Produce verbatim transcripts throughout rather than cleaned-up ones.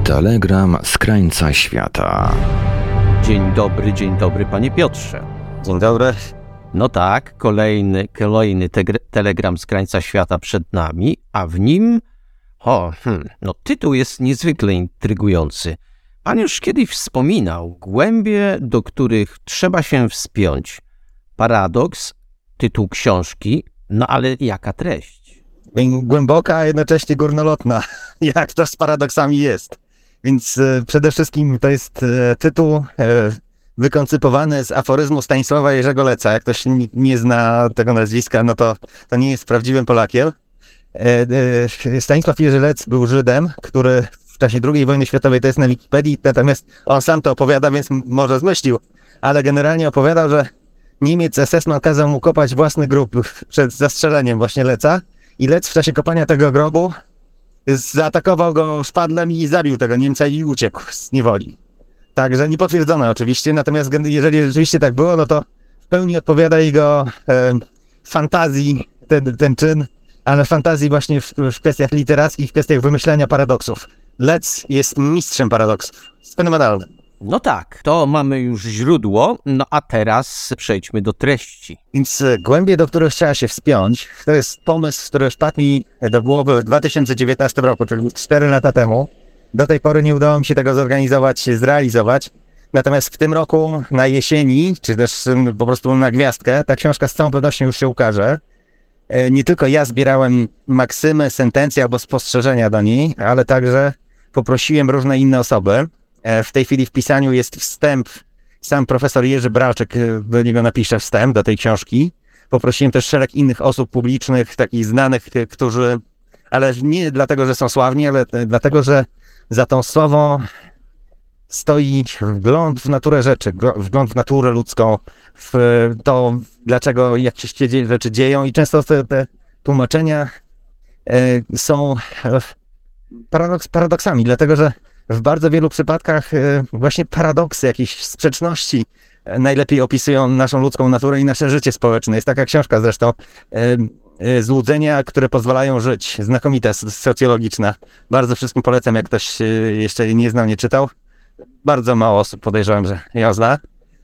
Telegram z krańca świata. Dzień dobry, dzień dobry, panie Piotrze. Dzień dobry. No tak, kolejny, kolejny tegr- telegram z krańca świata przed nami, a w nim, o, hmm, no tytuł jest niezwykle intrygujący. Pan już kiedyś wspominał głębie, do których trzeba się wspiąć. Paradoks, tytuł książki, no ale jaka treść? Głęboka, a jednocześnie górnolotna, jak to z paradoksami jest. Więc e, przede wszystkim to jest e, tytuł e, wykoncypowany z aforyzmu Stanisława Jerzego Leca. Jak ktoś nie, nie zna tego nazwiska, no to, to nie jest prawdziwym Polakiem. E, e, Stanisław Jerzy Lec był Żydem, który w czasie drugiej wojny światowej, to jest na Wikipedii, natomiast on sam to opowiada, więc może zmyślił, ale generalnie opowiadał, że Niemiec es es man kazał mu kopać własny grób przed zastrzeleniem właśnie Leca i Lec w czasie kopania tego grobu zaatakował go szpadlem i zabił tego Niemca i uciekł z niewoli. Także niepotwierdzone oczywiście, natomiast jeżeli rzeczywiście tak było, no to w pełni odpowiada jego e, fantazji ten, ten czyn, ale fantazji właśnie w, w kwestiach literackich, w kwestiach wymyślania paradoksów. Lec jest mistrzem paradoksów. Jest fenomenalny. No tak, to mamy już źródło, no a teraz przejdźmy do treści. Więc głębie, do których trzeba się wspiąć, to jest pomysł, który wpadł mi do głowy w dwa tysiące dziewiętnastym roku, czyli cztery lata temu. Do tej pory nie udało mi się tego zorganizować, zrealizować. Natomiast w tym roku na jesieni, czy też po prostu na gwiazdkę, ta książka z całą pewnością już się ukaże. Nie tylko ja zbierałem maksymy, sentencje albo spostrzeżenia do niej, ale także poprosiłem różne inne osoby. W tej chwili w pisaniu jest wstęp, sam profesor Jerzy Bralczyk do niego napisze wstęp do tej książki. Poprosiłem też szereg innych osób publicznych, takich znanych, którzy, ale nie dlatego, że są sławni, ale dlatego, że za tą sławą stoi wgląd w naturę rzeczy, wgląd w naturę ludzką, w to, dlaczego jakieś się rzeczy dzieją i często te, te tłumaczenia e, są paradoks, paradoksami, dlatego, że w bardzo wielu przypadkach właśnie paradoksy, jakieś sprzeczności najlepiej opisują naszą ludzką naturę i nasze życie społeczne. Jest taka książka zresztą, Złudzenia, które pozwalają żyć. Znakomita, socjologiczna. Bardzo wszystkim polecam, jak ktoś jeszcze nie znał, nie czytał. Bardzo mało osób, podejrzewam, że ją zna.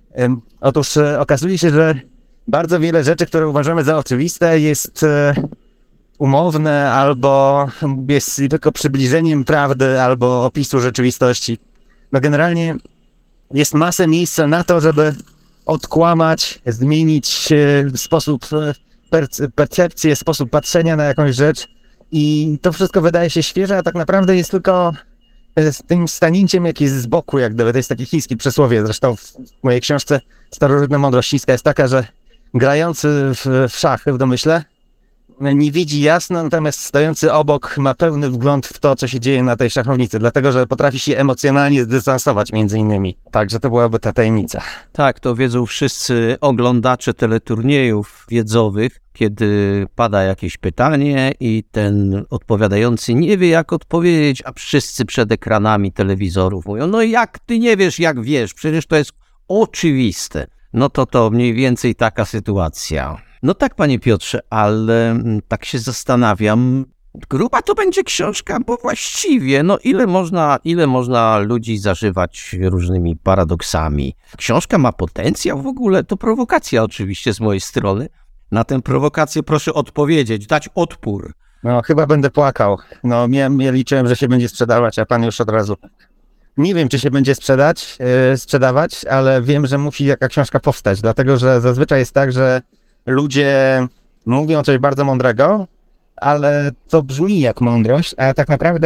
Otóż okazuje się, że bardzo wiele rzeczy, które uważamy za oczywiste, jest umowne, albo jest tylko przybliżeniem prawdy, albo opisu rzeczywistości. No generalnie jest masę miejsca na to, żeby odkłamać, zmienić sposób percepcję, sposób patrzenia na jakąś rzecz i to wszystko wydaje się świeże, a tak naprawdę jest tylko z tym stanięciem jakieś z boku, jak gdyby. To jest takie chińskie przysłowie. Zresztą w mojej książce Starożytna mądrość chińska jest taka, że grający w, w szachy w domyśle nie widzi jasno, natomiast stojący obok ma pełny wgląd w to, co się dzieje na tej szachownicy, dlatego, że potrafi się emocjonalnie zdystansować między innymi. Także to byłaby ta tajemnica. Tak, to wiedzą wszyscy oglądacze teleturniejów wiedzowych, kiedy pada jakieś pytanie i ten odpowiadający nie wie, jak odpowiedzieć, a wszyscy przed ekranami telewizorów mówią, no jak ty nie wiesz, jak wiesz, przecież to jest oczywiste. No to to mniej więcej taka sytuacja. No tak, panie Piotrze, ale tak się zastanawiam, gruba to będzie książka, bo właściwie, no ile można, ile można ludzi zażywać różnymi paradoksami. Książka ma potencjał w ogóle, to prowokacja oczywiście z mojej strony. Na tę prowokację proszę odpowiedzieć, dać odpór. No chyba będę płakał. No miałem, ja liczyłem, że się będzie sprzedawać, a pan już od razu. Nie wiem, czy się będzie sprzedać, yy, sprzedawać, ale wiem, że musi jaka książka powstać, dlatego, że zazwyczaj jest tak, że ludzie mówią coś bardzo mądrego, ale to brzmi jak mądrość, a tak naprawdę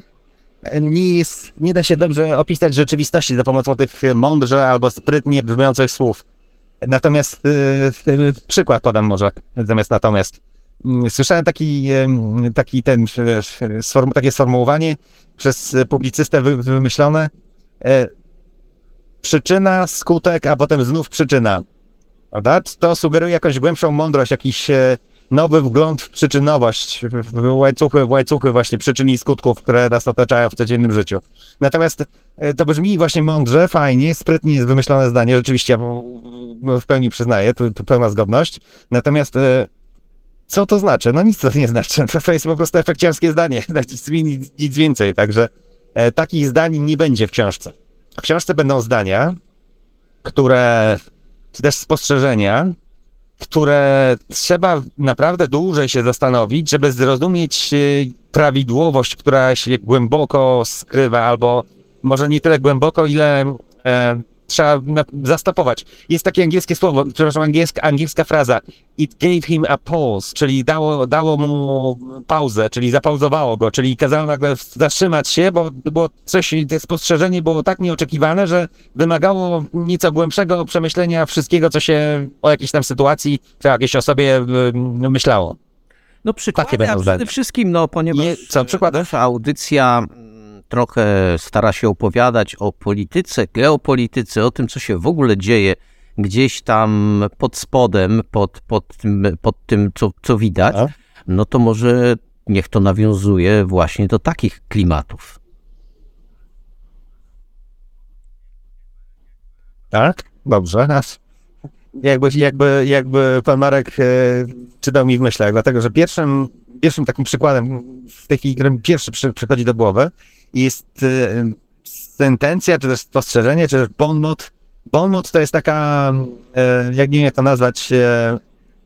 nie, jest, nie da się dobrze opisać rzeczywistości za pomocą tych mądrze albo sprytnie brzmiących słów. Natomiast yy, przykład podam może, zamiast natomiast. Słyszałem taki, taki ten, takie sformułowanie przez publicystę wymyślone. Przyczyna, skutek, a potem znów przyczyna. Prawda? To sugeruje jakąś głębszą mądrość, jakiś nowy wgląd w przyczynowość, w łańcuchy, w łańcuchy właśnie przyczyn i skutków, które nas otaczają w codziennym życiu. Natomiast to brzmi właśnie mądrze, fajnie, sprytnie jest wymyślone zdanie, rzeczywiście ja w pełni przyznaję, tu, tu pełna zgodność. Natomiast co to znaczy? No nic to nie znaczy, to jest po prostu efekciarskie zdanie, nic, nic więcej, także E, takich zdań nie będzie w książce. W książce będą zdania, które, czy też spostrzeżenia, które trzeba naprawdę dłużej się zastanowić, żeby zrozumieć prawidłowość, która się głęboko skrywa, albo może nie tyle głęboko, ile e, trzeba na, zastopować. Jest takie angielskie słowo, przepraszam, angielska, angielska fraza it gave him a pause, czyli dało, dało mu pauzę, czyli zapauzowało go, czyli kazało nagle zatrzymać się, bo było coś, to spostrzeżenie było tak nieoczekiwane, że wymagało nieco głębszego przemyślenia wszystkiego, co się o jakiejś tam sytuacji, czy jakiejś osobie y, myślało. No przykłady, a przede wszystkim, no ponieważ Nie, co, przykłady? nasza audycja trochę stara się opowiadać o polityce, geopolityce, o tym, co się w ogóle dzieje gdzieś tam pod spodem, pod, pod tym, pod tym co, co widać, a? no to może niech to nawiązuje właśnie do takich klimatów. Tak? Dobrze. Jakby, jakby, jakby pan Marek e, czytał mi w myślach, dlatego że pierwszym, pierwszym takim przykładem w tej chwili, którym pierwszy przy, przychodzi do głowy, jest e, sentencja, czy też spostrzeżenie, czy też bon mot. Bon mot to jest taka, e, jak nie wiem jak to nazwać, e,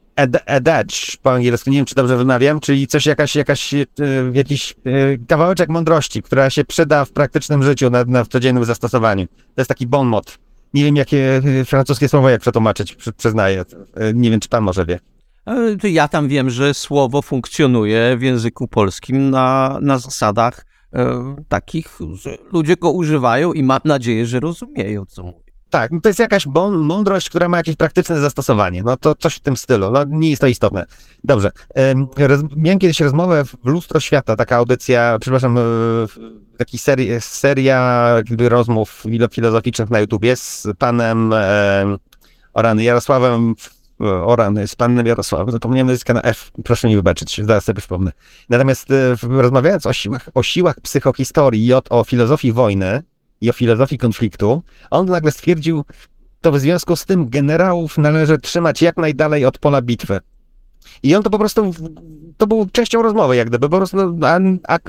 adage po angielsku, nie wiem czy dobrze wymawiam, czyli coś, jakaś, jakaś, e, jakiś e, kawałeczek mądrości, która się przyda w praktycznym życiu, na, na w codziennym zastosowaniu. To jest taki bon mot. Nie wiem, jakie francuskie słowo, jak przetłumaczyć, przyznaję. Nie wiem, czy pan może wie. Ja tam wiem, że słowo funkcjonuje w języku polskim na, na zasadach e, takich, że ludzie go używają i mam nadzieję, że rozumieją, co mówię. Tak, to jest jakaś mądrość, która ma jakieś praktyczne zastosowanie. No to coś w tym stylu. No nie jest to istotne. Dobrze. Roz, miałem kiedyś rozmowę w Lustro Świata, taka audycja, przepraszam, taki seri, seria rozmów filozoficznych na YouTubie z panem e, Orany Jarosławem, Orany, z panem Jarosławem, zapomniałem nazwiska na F, proszę mi wybaczyć, zaraz sobie przypomnę. Natomiast e, rozmawiając o siłach, o siłach psychohistorii i o, o filozofii wojny, i o filozofii konfliktu, on nagle stwierdził, to w związku z tym generałów należy trzymać jak najdalej od pola bitwy. I on to po prostu, to było częścią rozmowy jak gdyby, po prostu a, a,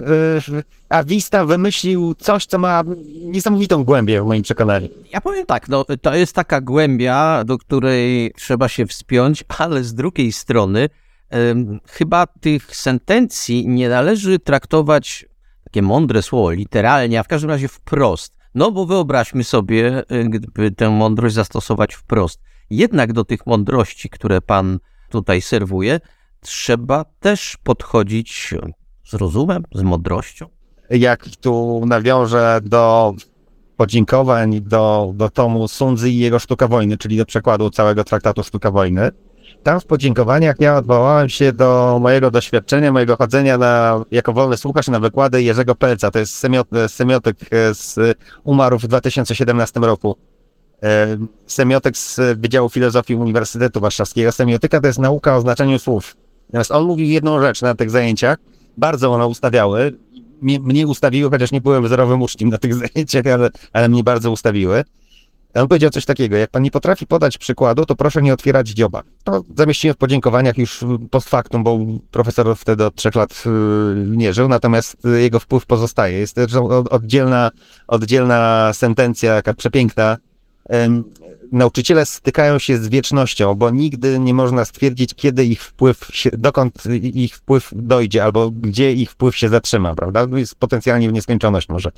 a Vista wymyślił coś, co ma niesamowitą głębię w moim przekonaniu. Ja powiem tak, no to jest taka głębia, do której trzeba się wspiąć, ale z drugiej strony ym, chyba tych sentencji nie należy traktować, takie mądre słowo, literalnie, a w każdym razie wprost. No bo wyobraźmy sobie, gdyby tę mądrość zastosować wprost. Jednak do tych mądrości, które pan tutaj serwuje, trzeba też podchodzić z rozumem, z mądrością. Jak tu nawiążę do podziękowań do, do tomu Sun Tzu i jego Sztuka Wojny, czyli do przekładu całego traktatu Sztuka Wojny, tam w podziękowaniach ja odwołałem się do mojego doświadczenia, mojego chodzenia na, jako wolny słuchacz na wykłady Jerzego Pelca. To jest semiot, semiotyk z umarł w dwa tysiące siedemnastym roku. Semiotyk z Wydziału Filozofii Uniwersytetu Warszawskiego. Semiotyka to jest nauka o znaczeniu słów. Natomiast on mówił jedną rzecz na tych zajęciach, bardzo one ustawiały, mnie, mnie ustawiły, chociaż nie byłem wzorowym uczniem na tych zajęciach, ale, ale mnie bardzo ustawiły. On powiedział coś takiego, jak pan nie potrafi podać przykładu, to proszę nie otwierać dzioba. To zamieściłem w podziękowaniach już post factum, bo profesor wtedy od trzech lat nie żył, natomiast jego wpływ pozostaje. Jest też oddzielna, oddzielna sentencja, taka przepiękna. Nauczyciele stykają się z wiecznością, bo nigdy nie można stwierdzić, kiedy ich wpływ, się, dokąd ich wpływ dojdzie, albo gdzie ich wpływ się zatrzyma, prawda? Jest potencjalnie w nieskończoność może,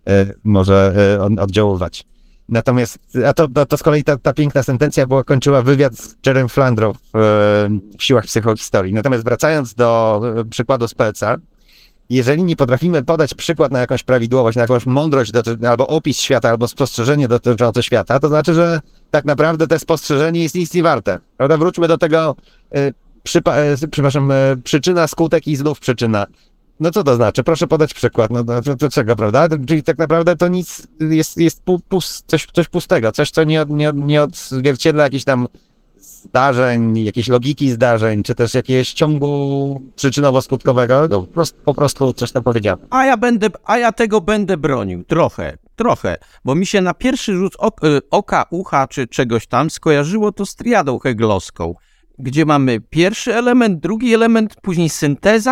może oddziaływać. Natomiast, a to, to, to z kolei ta, ta piękna sentencja była, kończyła wywiad z Jerem Flandrą w, w siłach psychohistorii. Natomiast wracając do przykładu z Pelca, jeżeli nie potrafimy podać przykład na jakąś prawidłowość, na jakąś mądrość, doty- albo opis świata, albo spostrzeżenie dotyczące świata, to znaczy, że tak naprawdę to spostrzeżenie jest nic nie warte. Prawda? Wróćmy do tego, y, przypa- y, przepraszam, y, przyczyna, skutek i znów przyczyna. No co to znaczy? Proszę podać przykład. No to, to czego, prawda? Czyli tak naprawdę to nic, jest, jest pu, pust, coś, coś pustego, coś, co nie, nie, nie odzwierciedla jakichś tam zdarzeń, jakiejś logiki zdarzeń, czy też jakiegoś ciągu przyczynowo-skutkowego. No, po, prostu, po prostu coś tam powiedziałem. A ja będę, a ja tego będę bronił. Trochę, trochę. Bo mi się na pierwszy rzut oka, ucha, czy czegoś tam skojarzyło to z triadą heglowską, gdzie mamy pierwszy element, drugi element, później synteza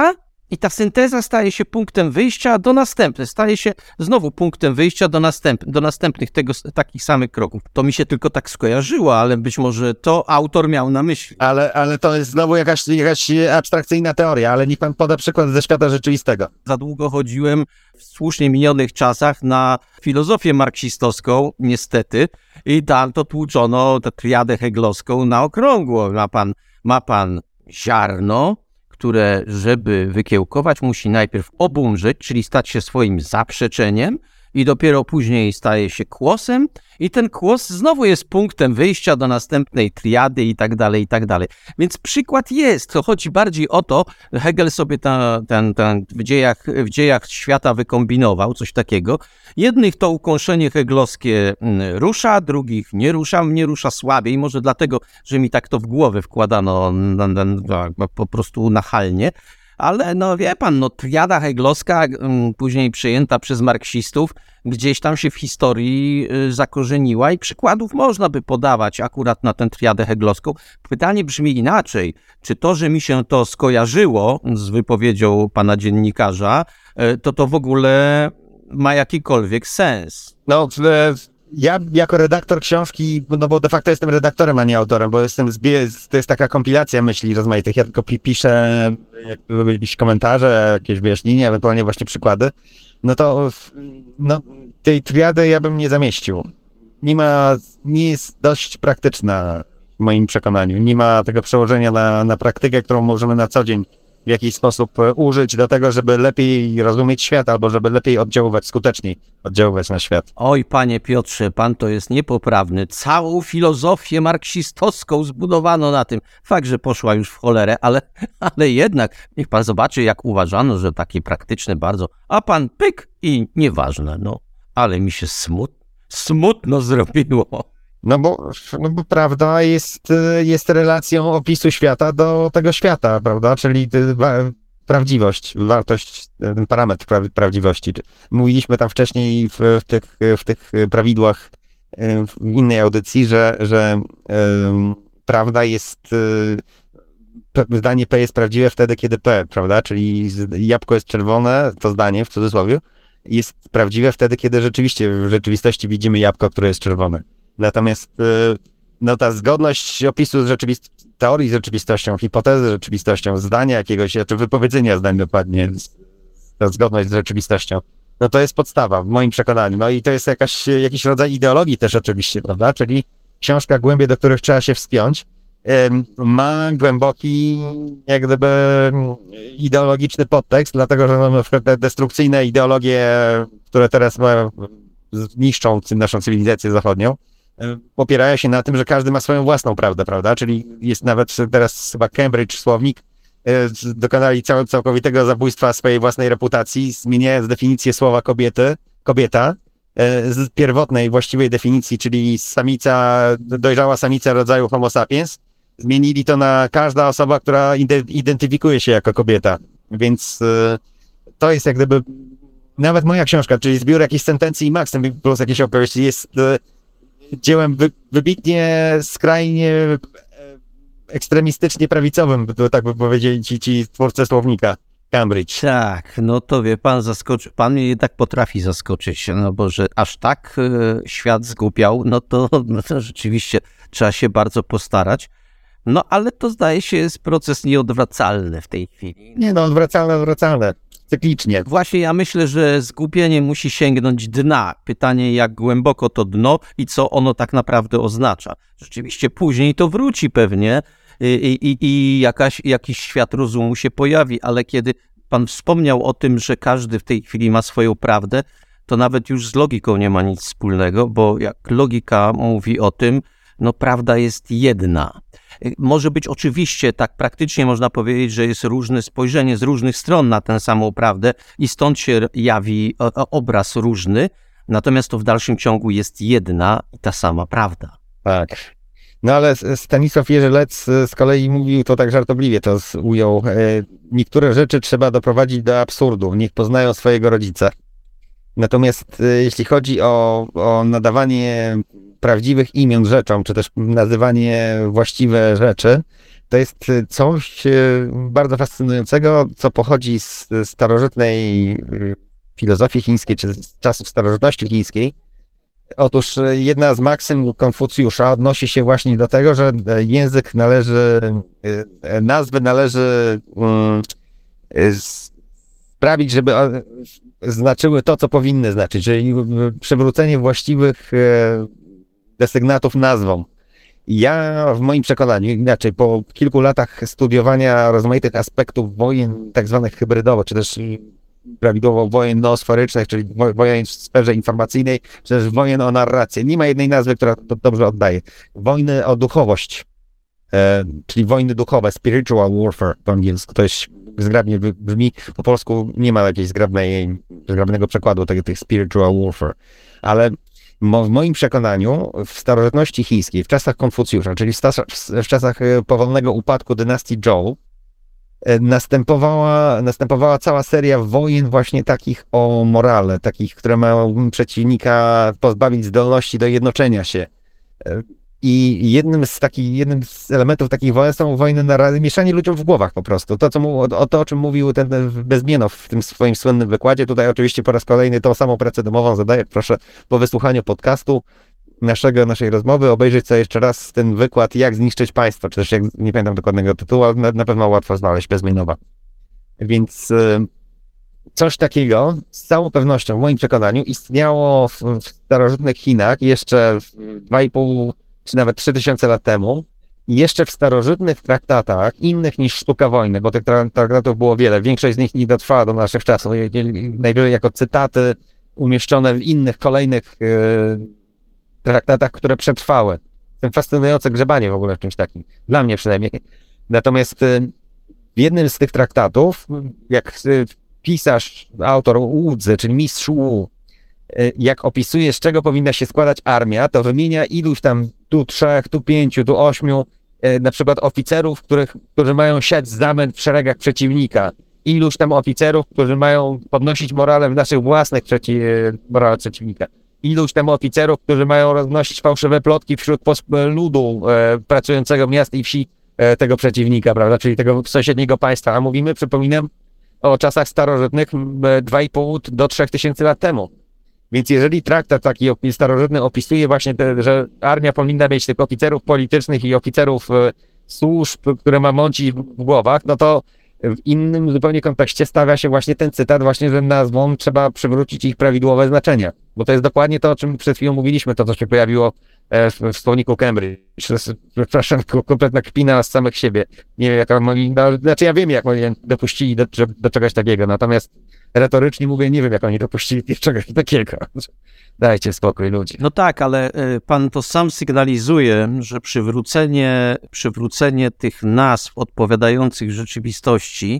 I ta synteza staje się punktem wyjścia do następnych, staje się znowu punktem wyjścia do, następ, do następnych tego, takich samych kroków. To mi się tylko tak skojarzyło, ale być może to autor miał na myśli. Ale, ale to jest znowu jakaś, jakaś abstrakcyjna teoria, ale niech pan poda przykład ze świata rzeczywistego. Za długo chodziłem w słusznie minionych czasach na filozofię marksistowską, niestety, i tam to tłuczono tę triadę heglowską na okrągło. Ma pan, ma pan ziarno, które, żeby wykiełkować, musi najpierw obumrzeć, czyli stać się swoim zaprzeczeniem i dopiero później staje się kłosem i ten kłos znowu jest punktem wyjścia do następnej triady i tak dalej, i tak dalej. Więc przykład jest, to chodzi bardziej o to, Hegel sobie ta, ten, ten w, dziejach, w dziejach świata wykombinował coś takiego. Jednych to ukąszenie heglowskie rusza, drugich nie rusza, mnie rusza słabiej, może dlatego, że mi tak to w głowę wkładano na, na, na, po prostu nachalnie. Ale no wie pan, no triada heglowska, m, później przyjęta przez marksistów, gdzieś tam się w historii y, zakorzeniła i przykładów można by podawać akurat na tę triadę heglowską. Pytanie brzmi inaczej. Czy to, że mi się to skojarzyło z wypowiedzią pana dziennikarza, y, to to w ogóle ma jakikolwiek sens? No, w, ja jako redaktor książki, no bo de facto jestem redaktorem, a nie autorem, bo jestem zbie- to jest taka kompilacja myśli rozmaitych. Ja tylko pi- piszę jakieś komentarze, jakieś wyjaśnienia, ewentualnie właśnie przykłady. No to no, tej triady ja bym nie zamieścił. Nie ma, nie jest dość praktyczna w moim przekonaniu. Nie ma tego przełożenia na, na praktykę, którą możemy na co dzień w jakiś sposób użyć do tego, żeby lepiej rozumieć świat, albo żeby lepiej oddziaływać, skuteczniej oddziaływać na świat. Oj, panie Piotrze, pan to jest niepoprawny. Całą filozofię marksistowską zbudowano na tym. Fakt, że poszła już w cholerę, ale, ale jednak niech pan zobaczy, jak uważano, że takie praktyczne bardzo, a pan pyk i nieważne, no. Ale mi się smut, smutno zrobiło. No bo, no bo prawda jest, jest relacją opisu świata do tego świata, prawda? Czyli prawdziwość, wartość, ten parametr pra- prawdziwości. Mówiliśmy tam wcześniej w, w, tych, w tych prawidłach w innej audycji, że, że um, prawda jest, zdanie P jest prawdziwe wtedy, kiedy P, prawda? Czyli jabłko jest czerwone, to zdanie w cudzysłowie, jest prawdziwe wtedy, kiedy rzeczywiście w rzeczywistości widzimy jabłko, które jest czerwone. Natomiast no, ta zgodność opisu z rzeczywist- teorii z rzeczywistością, hipotezy z rzeczywistością, zdania jakiegoś, czy wypowiedzenia zdań dokładnie, ta zgodność z rzeczywistością, no to jest podstawa w moim przekonaniu. No i to jest jakaś, jakiś rodzaj ideologii też oczywiście, prawda? Czyli książka, głębie do których trzeba się wspiąć, ma głęboki, jak gdyby ideologiczny podtekst, dlatego że mamy te destrukcyjne ideologie, które teraz niszczą naszą cywilizację zachodnią, opierają się na tym, że każdy ma swoją własną prawdę, prawda? Czyli jest nawet teraz chyba Cambridge słownik, dokonali cał, całkowitego zabójstwa swojej własnej reputacji, zmieniając definicję słowa kobiety, kobieta, z pierwotnej, właściwej definicji, czyli samica, dojrzała samica rodzaju homo sapiens, zmienili to na każda osoba, która identyfikuje się jako kobieta. Więc to jest jak gdyby nawet moja książka, czyli zbiór jakichś sentencji i maksym plus jakieś opowieści, jest dziełem wy, wybitnie, skrajnie ekstremistycznie prawicowym, tak by powiedzieli ci, ci twórcy słownika Cambridge. Tak, no to wie pan, zaskoczy, pan mnie jednak potrafi zaskoczyć, no bo że aż tak y, świat zgłupiał, no to, no to rzeczywiście trzeba się bardzo postarać. No ale to zdaje się jest proces nieodwracalny w tej chwili. Nie no, odwracalne, odwracalne. Cyklicznie. Właśnie ja myślę, że zgubienie musi sięgnąć dna. Pytanie, jak głęboko to dno i co ono tak naprawdę oznacza. Rzeczywiście później to wróci pewnie i, i, i jakaś, jakiś świat rozumu się pojawi, ale kiedy pan wspomniał o tym, że każdy w tej chwili ma swoją prawdę, to nawet już z logiką nie ma nic wspólnego, bo jak logika mówi o tym, no prawda jest jedna. Może być oczywiście, tak praktycznie można powiedzieć, że jest różne spojrzenie z różnych stron na tę samą prawdę i stąd się jawi obraz różny, natomiast to w dalszym ciągu jest jedna i ta sama prawda. Tak. No ale Stanisław Jerzy Lec z kolei mówił to tak żartobliwie, to ujął. Niektóre rzeczy trzeba doprowadzić do absurdu, niech poznają swojego rodzica. Natomiast jeśli chodzi o, o nadawanie prawdziwych imion rzeczom, czy też nazywanie właściwe rzeczy, to jest coś bardzo fascynującego, co pochodzi z starożytnej filozofii chińskiej, czy z czasów starożytności chińskiej. Otóż jedna z maksym Konfucjusza odnosi się właśnie do tego, że język należy, nazwy należy sprawić, żeby znaczyły to, co powinny znaczyć, czyli przywrócenie właściwych desygnatów nazwom. Ja w moim przekonaniu, inaczej, po kilku latach studiowania rozmaitych aspektów wojen tak zwanych hybrydowych, czy też prawidłowo wojen noosferycznych, czyli wojen w sferze informacyjnej, czy też wojen o narrację. Nie ma jednej nazwy, która to dobrze oddaje. Wojny o duchowość, e, czyli wojny duchowe, spiritual warfare po angielsku, to jest zgrabnie brzmi, po polsku nie ma jakiejś zgrabnej, zgrabnego przekładu tego, tych spiritual warfare, ale w moim przekonaniu w starożytności chińskiej, w czasach Konfucjusza, czyli w, w czasach powolnego upadku dynastii Zhou, następowała, następowała cała seria wojen właśnie takich o morale, takich, które mają przeciwnika pozbawić zdolności do jednoczenia się. I jednym z takich, jednym z elementów takich wojen są wojny na mieszanie ludziom w głowach po prostu. To, co mu, o to, o czym mówił ten Bezmienow w tym swoim słynnym wykładzie. Tutaj oczywiście po raz kolejny tą samą pracę domową zadaję. Proszę po wysłuchaniu podcastu naszego, naszej rozmowy obejrzeć sobie jeszcze raz ten wykład, jak zniszczyć państwo, czy też jak, nie pamiętam dokładnego tytułu, ale na, na pewno łatwo znaleźć Bezmienowa. Więc y, coś takiego z całą pewnością w moim przekonaniu istniało w, w starożytnych Chinach jeszcze dwa i pół czy nawet trzy tysiące lat temu, i jeszcze w starożytnych traktatach, innych niż Sztuka Wojny, bo tych traktatów było wiele, większość z nich nie dotrwała do naszych czasów, najwyżej jako cytaty umieszczone w innych, kolejnych yy, traktatach, które przetrwały. To fascynujące grzebanie w ogóle w czymś takim, dla mnie przynajmniej. Natomiast yy, w jednym z tych traktatów, jak yy, pisarz, autor Łudzy, czyli mistrz Wu, jak opisuje, z czego powinna się składać armia, to wymienia iluś tam tu trzech, tu pięciu, tu ośmiu, na przykład oficerów, których, którzy mają siać zamęt w szeregach przeciwnika. Iluś tam oficerów, którzy mają podnosić morale w naszych własnych przeci morale przeciwnika. Iluś tam oficerów, którzy mają roznosić fałszywe plotki wśród ludu e, pracującego miast i wsi e, tego przeciwnika, prawda, czyli tego sąsiedniego państwa. A mówimy, przypominam, o czasach starożytnych dwa i pół do trzech tysięcy lat temu. Więc jeżeli traktat taki starożytny opisuje właśnie, te, że armia powinna mieć tych oficerów politycznych i oficerów e, służb, które ma mącić w głowach, no to w innym zupełnie kontekście stawia się właśnie ten cytat właśnie, że nazwom trzeba przywrócić ich prawidłowe znaczenia. Bo to jest dokładnie to, o czym przed chwilą mówiliśmy, to co się pojawiło w, w słowniku Cambridge. Przepraszam, kompletna kpina z samych siebie. Nie wiem, jak oni, no, znaczy ja wiem, jak oni dopuścili do, do czegoś takiego, natomiast retorycznie mówię, nie wiem, jak oni dopuścili do czegoś takiego. Dajcie spokój, ludzie. No tak, ale pan to sam sygnalizuje, że przywrócenie, przywrócenie tych nazw odpowiadających rzeczywistości,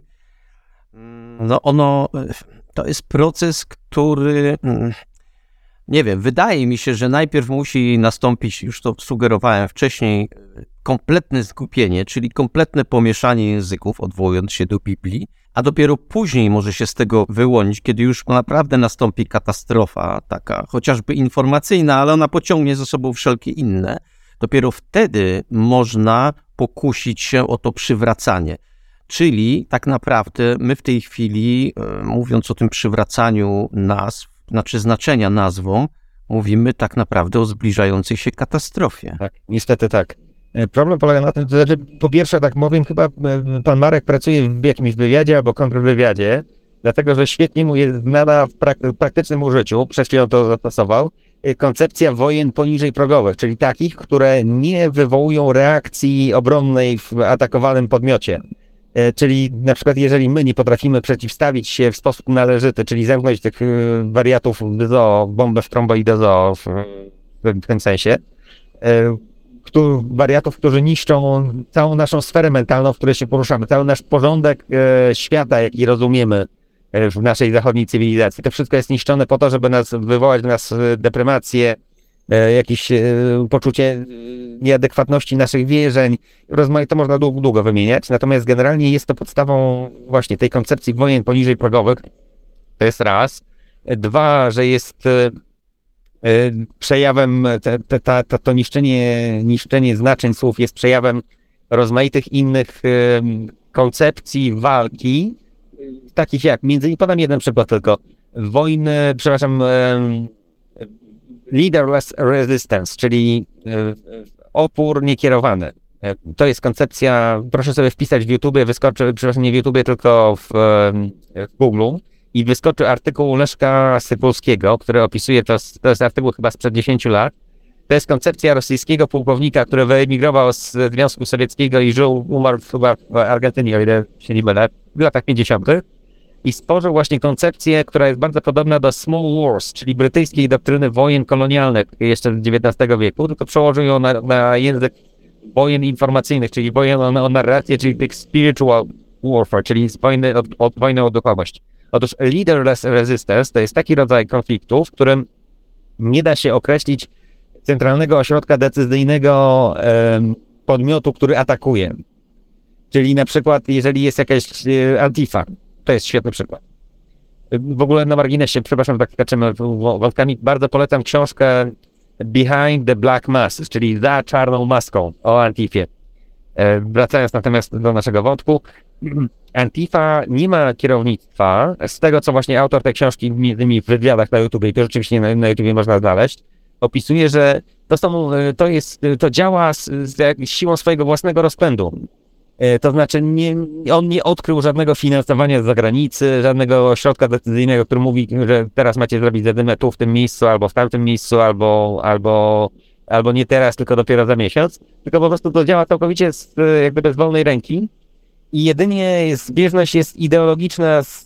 no ono, to jest proces, który, nie wiem, wydaje mi się, że najpierw musi nastąpić, już to sugerowałem wcześniej, kompletne zgubienie, czyli kompletne pomieszanie języków, odwołując się do Biblii, a dopiero później może się z tego wyłonić, kiedy już naprawdę nastąpi katastrofa taka, chociażby informacyjna, ale ona pociągnie za sobą wszelkie inne. Dopiero wtedy można pokusić się o to przywracanie. Czyli tak naprawdę my w tej chwili, mówiąc o tym przywracaniu nazw, znaczy znaczenia nazwą, mówimy tak naprawdę o zbliżającej się katastrofie. Tak, niestety tak. Problem polega na tym, że po pierwsze, tak mówię, chyba pan Marek pracuje w jakimś wywiadzie albo kontrwywiadzie, dlatego że świetnie mu jest znana w prak- praktycznym użyciu, przed chwilą to zastosował, koncepcja wojen poniżej progowych, czyli takich, które nie wywołują reakcji obronnej w atakowanym podmiocie. Czyli na przykład jeżeli my nie potrafimy przeciwstawić się w sposób należyty, czyli zamknąć tych wariatów zoo, bombę w tromboidozoo w, w tym sensie, Któ- wariatów, którzy niszczą całą naszą sferę mentalną, w której się poruszamy, cały nasz porządek e, świata, jaki rozumiemy e, w naszej zachodniej cywilizacji. To wszystko jest niszczone po to, żeby nas wywołać w nas deprymację, e, jakieś e, poczucie e, nieadekwatności naszych wierzeń. Rozmaite to można długo, długo wymieniać, natomiast generalnie jest to podstawą właśnie tej koncepcji wojen poniżej progowych. To jest raz. Dwa, że jest e, przejawem, te, te, ta, to niszczenie, niszczenie znaczeń słów jest przejawem rozmaitych innych y, koncepcji walki, takich jak, między innymi podam jeden przykład tylko, wojny, przepraszam, y, leaderless resistance, czyli y, opór niekierowany. To jest koncepcja, proszę sobie wpisać w YouTube, wyskoczy, przepraszam, nie w YouTube, tylko w, w Google i wyskoczy artykuł Leszka Sypulskiego, który opisuje, to, to jest artykuł chyba sprzed dziesięciu lat. To jest koncepcja rosyjskiego pułkownika, który wyemigrował z Związku Sowieckiego i żył, umarł chyba w Argentynie, o ile się nie mylę, w latach pięćdziesiątych. I stworzył właśnie koncepcję, która jest bardzo podobna do Small Wars, czyli brytyjskiej doktryny wojen kolonialnych jeszcze z dziewiętnastego wieku, tylko przełożył ją na, na język wojen informacyjnych, czyli wojen o, o narrację, czyli tych spiritual warfare, czyli wojny o, o, wojny o duchowość. Otóż leaderless resistance to jest taki rodzaj konfliktu, w którym nie da się określić centralnego ośrodka decyzyjnego e, podmiotu, który atakuje. Czyli na przykład, jeżeli jest jakaś e, Antifa, to jest świetny przykład. W ogóle na marginesie, przepraszam, tak skaczemy wątkami, bardzo polecam książkę Behind the Black Mask, czyli za czarną maską o Antifie. E, wracając natomiast do naszego wątku, Antifa nie ma kierownictwa, z tego co właśnie autor tej książki między innymi w wywiadach na YouTube, i to rzeczywiście na, na YouTube można znaleźć, opisuje, że to, są, to, jest, to działa z, z siłą swojego własnego rozpędu. To znaczy nie, on nie odkrył żadnego finansowania z zagranicy, żadnego ośrodka decyzyjnego, który mówi, że teraz macie zrobić zadymę tu w tym miejscu, albo w tamtym miejscu, albo, albo, albo nie teraz, tylko dopiero za miesiąc. Tylko po prostu to działa całkowicie z, jakby bez wolnej ręki i jedynie zbieżność jest ideologiczna z,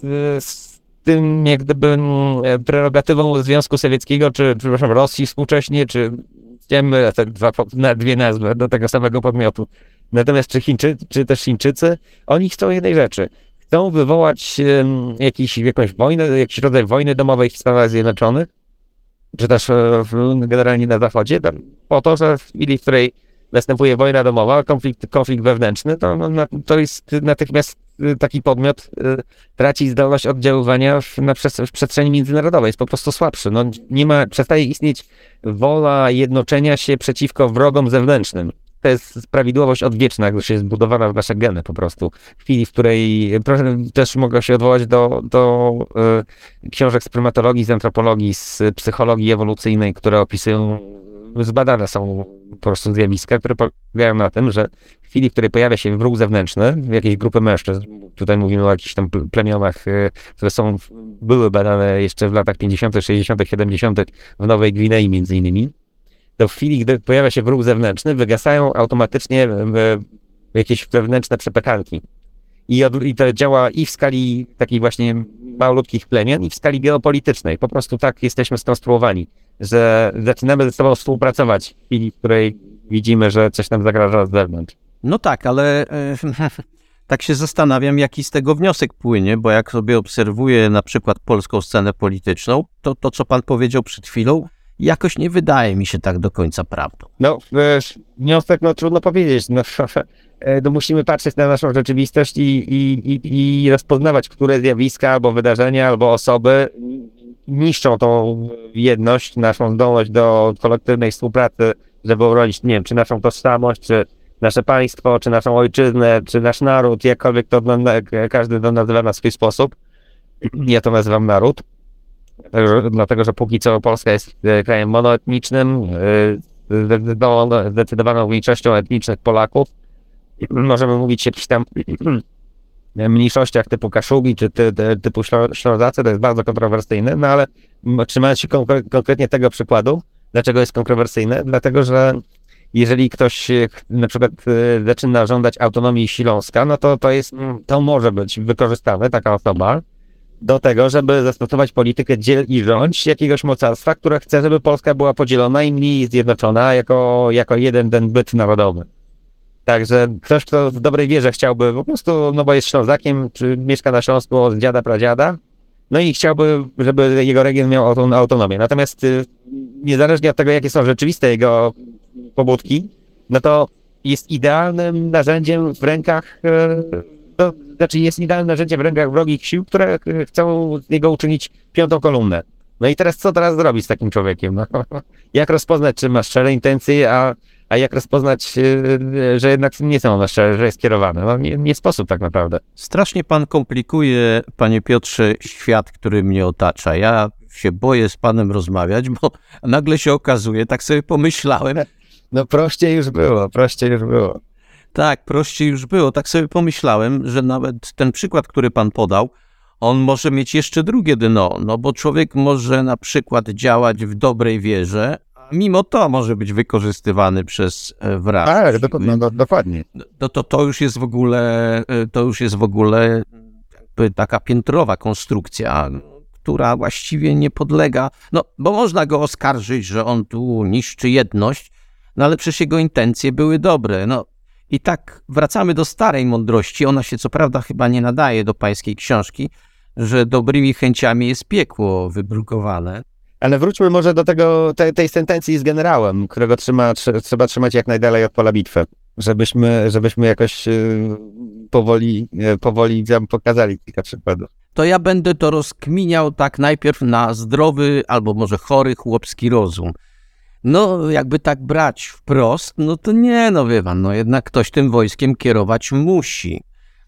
z tym jak gdyby prerogatywą Związku Sowieckiego, czy przepraszam, Rosji współcześnie, czy wiemy te dwa, dwie nazwy do tego samego podmiotu. Natomiast czy Chińczycy, czy też Chińczycy, oni chcą jednej rzeczy. Chcą wywołać um, jakiś, jakąś wojnę, jakiś rodzaj wojny domowej w Stanach Zjednoczonych, czy też um, generalnie na Zachodzie, tam, po to, że w chwili, w której następuje wojna domowa, konflikt, konflikt wewnętrzny, to, no, to jest natychmiast taki podmiot y, traci zdolność oddziaływania w, na przes- w przestrzeni międzynarodowej, jest po prostu słabszy. No, nie ma, przestaje istnieć wola jednoczenia się przeciwko wrogom zewnętrznym. To jest prawidłowość odwieczna, jak się jest zbudowana w nasze geny po prostu. W chwili, w której, proszę, też mogę się odwołać do, do y, książek z prymatologii, z antropologii, z psychologii ewolucyjnej, które opisują, zbadane są po prostu zjawiska, które polegają na tym, że w chwili, w której pojawia się wróg zewnętrzny, w jakiejś grupy mężczyzn, tutaj mówimy o jakichś tam plemionach, y, które są, były badane jeszcze w latach pięćdziesiątych, sześćdziesiątych, siedemdziesiątych w Nowej Gwinei między innymi, to w chwili, gdy pojawia się wróg zewnętrzny, wygasają automatycznie jakieś wewnętrzne przepychanki. I, od, I to działa i w skali takich właśnie malutkich plemion, i w skali geopolitycznej. Po prostu tak jesteśmy skonstruowani, że zaczynamy ze sobą współpracować w chwili, w której widzimy, że coś nam zagraża z zewnątrz. No tak, ale e, tak się zastanawiam, jaki z tego wniosek płynie, bo jak sobie obserwuję na przykład polską scenę polityczną, to to, co pan powiedział przed chwilą, jakoś nie wydaje mi się tak do końca prawdą. No, wiesz, wniosek, no trudno powiedzieć. No, no musimy patrzeć na naszą rzeczywistość i, i, i, i rozpoznawać, które zjawiska, albo wydarzenia, albo osoby niszczą tą jedność, naszą zdolność do kolektywnej współpracy, żeby obronić, nie wiem, czy naszą tożsamość, czy nasze państwo, czy naszą ojczyznę, czy nasz naród, jakkolwiek to każdy to nazywa na swój sposób. Ja to nazywam naród. Dlatego, że póki co Polska jest krajem monoetnicznym, zdecydowaną, zdecydowaną większością etnicznych Polaków. Możemy mówić o jakichś tam mniejszościach typu Kaszubi czy ty, ty, typu Ślązacy, to jest bardzo kontrowersyjne, no ale trzymając się konkre- konkretnie tego przykładu, dlaczego jest kontrowersyjne? Dlatego, że jeżeli ktoś na przykład zaczyna żądać autonomii Śląska, no to to jest, to może być wykorzystane, taka osoba, do tego, żeby zastosować politykę dziel i rządź jakiegoś mocarstwa, które chce, żeby Polska była podzielona i mniej zjednoczona jako, jako jeden ten byt narodowy. Także ktoś, kto w dobrej wierze chciałby po prostu, no bo jest Ślązakiem, czy mieszka na Śląsku od dziada, pradziada, no i chciałby, żeby jego region miał autonomię. Natomiast niezależnie od tego, jakie są rzeczywiste jego pobudki, no to jest idealnym narzędziem w rękach To znaczy jest idealne narzędzie w rękach wrogich sił, które chcą z niego uczynić piątą kolumnę. No i teraz co teraz zrobić z takim człowiekiem? No, jak rozpoznać, czy ma szczere intencje, a, A jak rozpoznać, że jednak nie są one szczere, że jest kierowane? No nie, nie sposób tak naprawdę. Strasznie pan komplikuje, panie Piotrze, świat, który mnie otacza. Ja się boję z panem rozmawiać, bo nagle się okazuje, tak sobie pomyślałem. No prościej już było, prościej już było. Tak, prościej już było. Tak sobie pomyślałem, że nawet ten przykład, który pan podał, on może mieć jeszcze drugie dno, no bo człowiek może na przykład działać w dobrej wierze, a mimo to może być wykorzystywany przez wragów. Tak, do, no, no, dokładnie. To, to, to już jest w ogóle, to już jest w ogóle jakby taka piętrowa konstrukcja, która właściwie nie podlega, no bo można go oskarżyć, że on tu niszczy jedność, no ale przecież jego intencje były dobre, no. I tak wracamy do starej mądrości, ona się co prawda chyba nie nadaje do pańskiej książki, że dobrymi chęciami jest piekło wybrukowane. Ale wróćmy może do tego, tej, tej sentencji z generałem, którego trzyma, tr- trzeba trzymać jak najdalej od pola bitwy, żebyśmy, żebyśmy jakoś yy, powoli, yy, powoli wam pokazali kilka przykładów. To ja będę to rozkminiał tak najpierw na zdrowy albo może chory chłopski rozum. No, jakby tak brać wprost, no to nie, no wie pan, no jednak ktoś tym wojskiem kierować musi.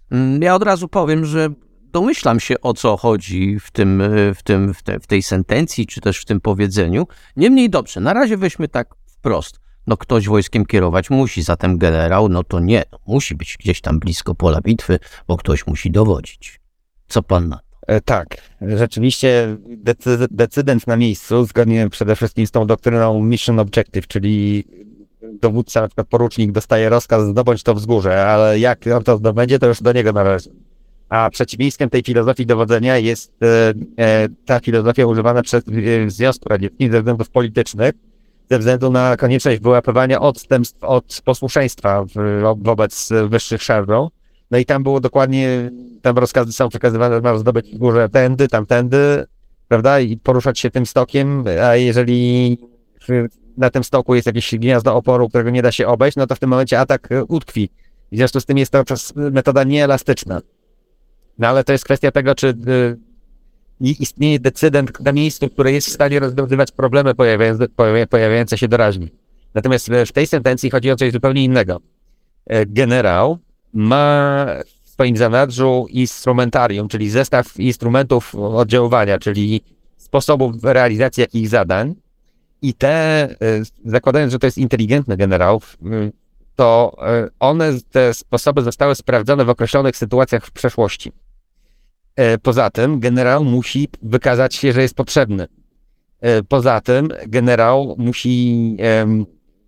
Ja od razu powiem, że domyślam się, o co chodzi w tym, w tym, w, te, w tej sentencji, czy też w tym powiedzeniu. Niemniej dobrze, na razie weźmy tak wprost. No ktoś wojskiem kierować musi, zatem generał, no to nie, no, musi być gdzieś tam blisko pola bitwy, bo ktoś musi dowodzić. Co pan na to? E, tak, rzeczywiście decy- decydent na miejscu, zgodnie przede wszystkim z tą doktryną Mission Objective, czyli dowódca, na przykład porucznik dostaje rozkaz zdobądź to wzgórze, ale jak on to zdobędzie, to już do niego należy. A przeciwieństwem tej filozofii dowodzenia jest e, e, ta filozofia używana przez e, Związku Radzieckim ze względów politycznych, ze względu na konieczność wyłapywania odstępstw od posłuszeństwa w, wobec wyższych szarżą. No i tam było dokładnie, tam rozkazy są przekazywane, że masz zdobyć w górze tędy, tamtędy, prawda, i poruszać się tym stokiem, a jeżeli na tym stoku jest jakieś gniazdo oporu, którego nie da się obejść, no to w tym momencie atak utkwi. W związku z tym jest to metoda nieelastyczna. No ale to jest kwestia tego, czy y, istnieje decydent na miejscu, który jest w stanie rozwiązywać problemy pojawiające, pojawiające się doraźnie. Natomiast w tej sentencji chodzi o coś zupełnie innego. Generał ma w swoim zanadrzu instrumentarium, czyli zestaw instrumentów oddziaływania, czyli sposobów realizacji jakichś zadań i te, zakładając, że to jest inteligentny generał, to one, te sposoby zostały sprawdzone w określonych sytuacjach w przeszłości. Poza tym generał musi wykazać się, że jest potrzebny. Poza tym generał musi um,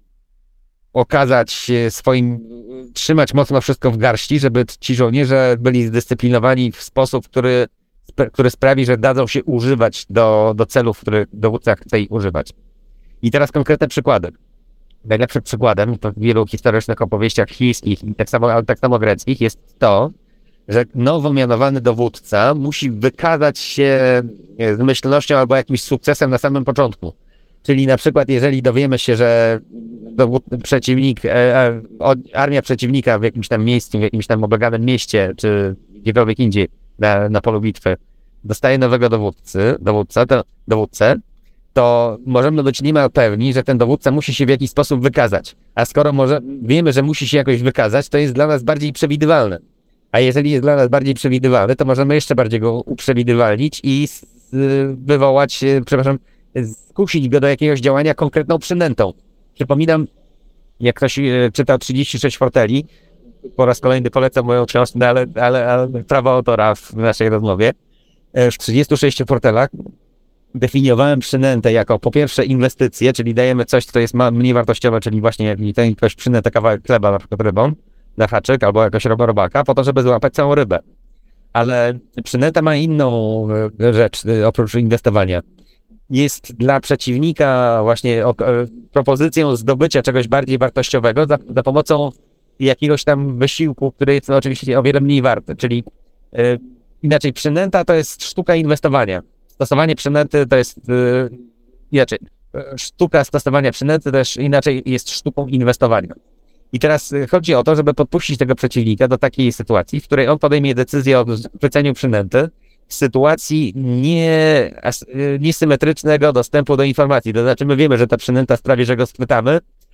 okazać swoim, trzymać mocno wszystko w garści, żeby ci żołnierze byli zdyscyplinowani w sposób, który, który sprawi, że dadzą się używać do, do celów, których dowódca chce ich używać. I teraz konkretne przykłady. Najlepszym przykładem to w wielu historycznych opowieściach chińskich i tak samo, ale tak samo greckich jest to, że nowo mianowany dowódca musi wykazać się zmyślnością albo jakimś sukcesem na samym początku. Czyli na przykład jeżeli dowiemy się, że dowód, przeciwnik, e, armia przeciwnika w jakimś tam miejscu, w jakimś tam obleganym mieście, czy gdziekolwiek indziej na, na polu bitwy dostaje nowego dowódcy, dowódcę, to, dowódcę, to możemy być niemal pewni, że ten dowódca musi się w jakiś sposób wykazać. A skoro może, wiemy, że musi się jakoś wykazać, to jest dla nas bardziej przewidywalne. A jeżeli jest dla nas bardziej przewidywalny, to możemy jeszcze bardziej go uprzewidywalnić i wywołać, przepraszam, skusić go do jakiegoś działania konkretną przynętą. Przypominam, jak ktoś czytał trzydzieści sześć forteli, po raz kolejny polecam moją książkę, no ale, ale, ale prawo autora w naszej rozmowie. W trzydziestu sześciu fortelach definiowałem przynętę jako po pierwsze inwestycje, czyli dajemy coś, co jest mniej wartościowe, czyli właśnie jakaś przynętę, kawałek chleba, na przykład rybą, na haczyk albo jakaś robaka, po to, żeby złapać całą rybę. Ale przynęta ma inną rzecz oprócz inwestowania. Jest dla przeciwnika właśnie o, propozycją zdobycia czegoś bardziej wartościowego za, za pomocą jakiegoś tam wysiłku, który jest no, oczywiście o wiele mniej warty. Czyli yy, inaczej przynęta to jest sztuka inwestowania. Stosowanie przynęty to jest yy, inaczej. Sztuka stosowania przynęty też inaczej jest sztuką inwestowania. I teraz chodzi o to, żeby podpuścić tego przeciwnika do takiej sytuacji, w której on podejmie decyzję o chwyceniu przynęty w sytuacji nie, niesymetrycznego dostępu do informacji. To znaczy my wiemy, że ta przynęta sprawi, że go schwytamy,